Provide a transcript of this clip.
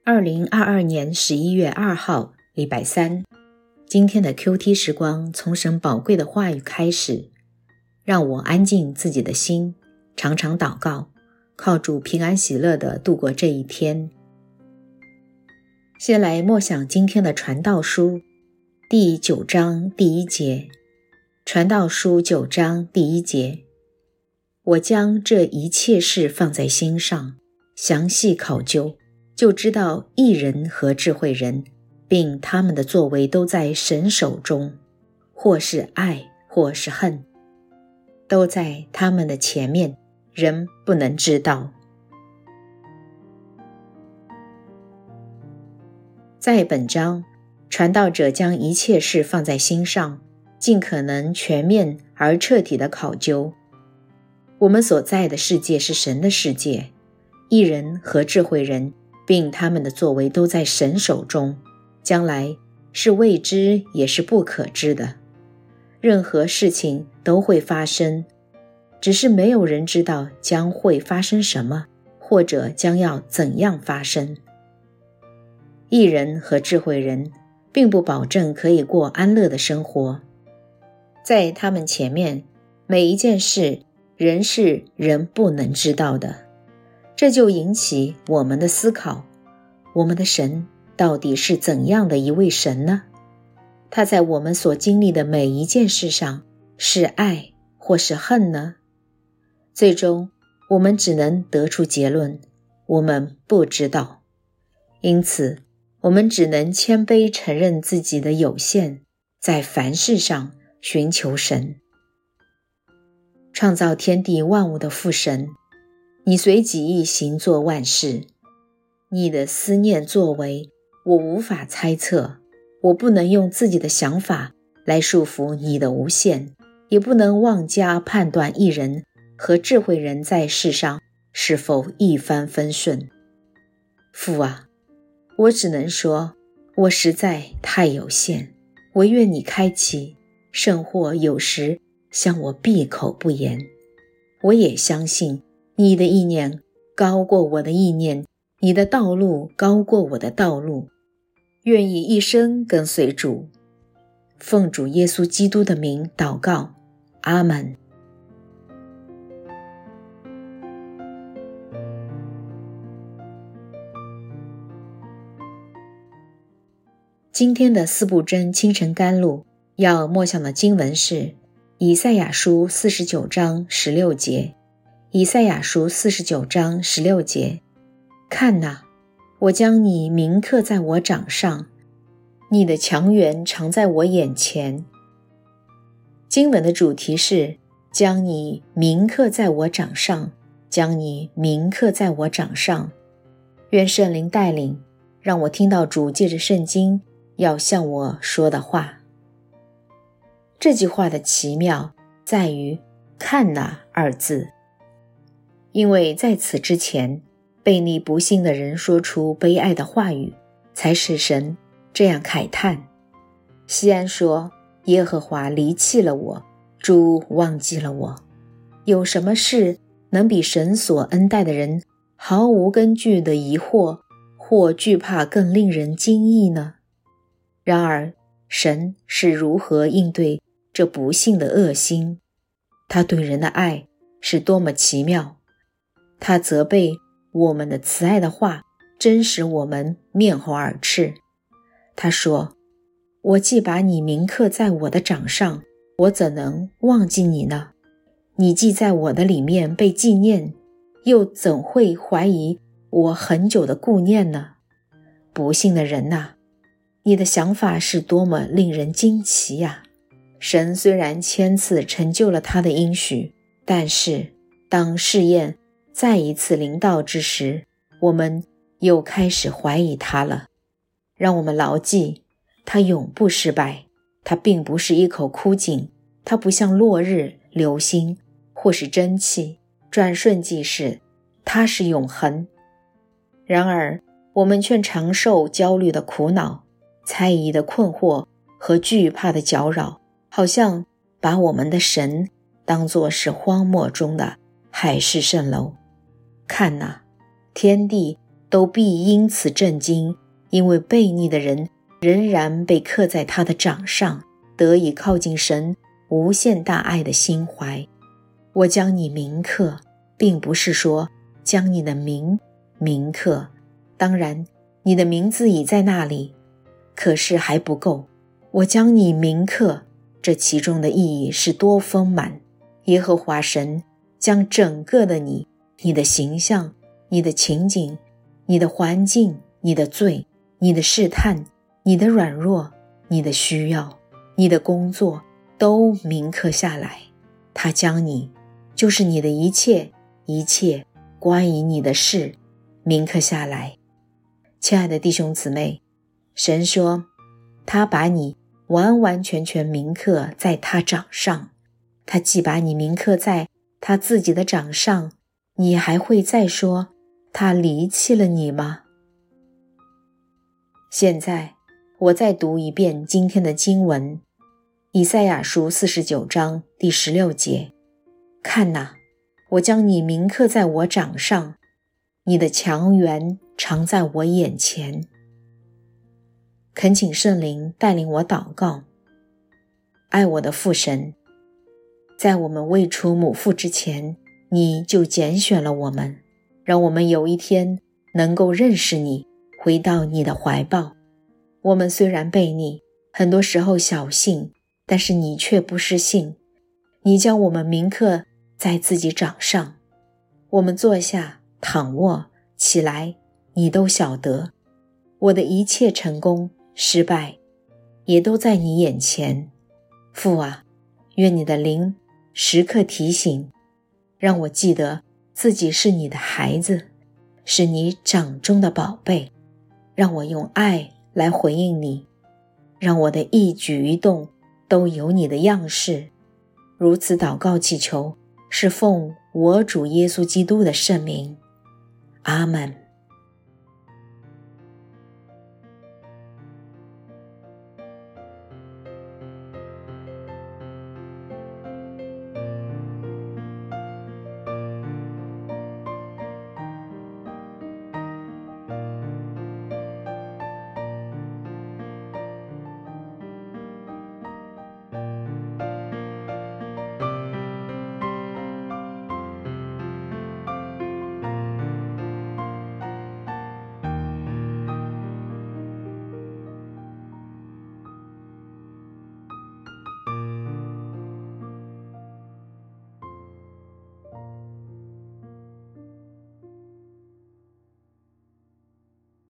2022年11月2号，礼拜三。今天的 QT 时光从神宝贵的话语开始，让我安静自己的心，常常祷告，靠主平安喜乐地度过这一天。先来默想今天的传道书第9章第1节。传道书9章第1节，我将这一切事放在心上，详细考究，就知道义人和智慧人，并他们的作为都在神手中，或是爱，或是恨，都在他们的前面，人不能知道。在本章，传道者将一切事放在心上，尽可能全面而彻底的考究。我们所在的世界是神的世界，义人和智慧人并他们的作为都在神手中，将来是未知也是不可知的。任何事情都会发生，只是没有人知道将会发生什么，或者将要怎样发生。义人和智慧人并不保证可以过安乐的生活，在他们前面，每一件事人是人不能知道的。这就引起我们的思考，我们的神到底是怎样的一位神呢？他在我们所经历的每一件事上，是爱或是恨呢？最终我们只能得出结论，我们不知道。因此我们只能谦卑承认自己的有限，在凡事上寻求神。创造天地万物的父神，你随己意行作万事，你的思念作为我无法猜测，我不能用自己的想法来束缚你的无限，也不能妄加判断义人和智慧人在世上是否一帆风顺。父啊，我只能说，我实在太有限，唯愿你开启，甚或有时向我闭口不言。我也相信你的意念高过我的意念，你的道路高过我的道路，愿意一生跟随主。奉主耶稣基督的名祷告，阿们。今天的四部真清晨甘露要默想的经文是以赛亚书49章16节。以赛亚书49章16节，看哪，我将你铭刻在我掌上，你的强援常在我眼前。经文的主题是将你铭刻在我掌上，将你铭刻在我掌上。愿圣灵带领，让我听到主借着圣经要向我说的话。这句话的奇妙在于看哪二字，因为在此之前，悖逆不幸的人说出悲哀的话语，才使神这样慨叹。西安说，耶和华离弃了我，主忘记了我。有什么事能比神所恩待的人毫无根据的疑惑或惧怕更令人惊异呢？然而神是如何应对这不幸的恶心？他对人的爱是多么奇妙！他责备我们的慈爱的话，真使我们面红耳赤。他说，我既把你铭刻在我的掌上，我怎能忘记你呢？你既在我的里面被纪念，又怎会怀疑我很久的顾念呢？不幸的人啊，你的想法是多么令人惊奇呀！神虽然千次成就了他的应许，但是当试验再一次临到之时，我们又开始怀疑他了。让我们牢记，他永不失败，他并不是一口枯井，他不像落日、流星或是蒸汽，转瞬即逝，他是永恒。然而我们却常受焦虑的苦恼、猜疑的困惑和惧怕的搅扰，好像把我们的神当作是荒漠中的海市蜃楼。看哪，天地都必因此震惊，因为悖逆的人仍然被刻在他的掌上，得以靠近神无限大爱的心怀。我将你铭刻，并不是说将你的名铭刻，当然你的名字已在那里，可是还不够。我将你铭刻，这其中的意义是多丰满。耶和华神将整个的你的形象，你的情景，你的环境，你的罪，你的试探，你的软弱，你的需要，你的工作都铭刻下来。他将你，就是你的一切关于你的事铭刻下来。亲爱的弟兄姊妹，神说他把你完完全全铭刻在他掌上。他既把你铭刻在他自己的掌上，你还会再说他离弃了你吗？现在我再读一遍今天的经文，以赛亚书49章第16节。看哪，我将你铭刻在我掌上，你的强援常在我眼前。恳请圣灵带领我祷告。爱我的父神，在我们未出母腹之前，你就拣选了我们，让我们有一天能够认识你，回到你的怀抱。我们虽然悖逆，很多时候小信，但是你却不失信。你将我们铭刻在自己掌上，我们坐下、躺卧、起来，你都晓得。我的一切成功、失败，也都在你眼前。父啊，愿你的灵时刻提醒，让我记得自己是你的孩子，是你掌中的宝贝，让我用爱来回应你，让我的一举一动都有你的样式。如此祷告祈求，是奉我主耶稣基督的圣名。阿们。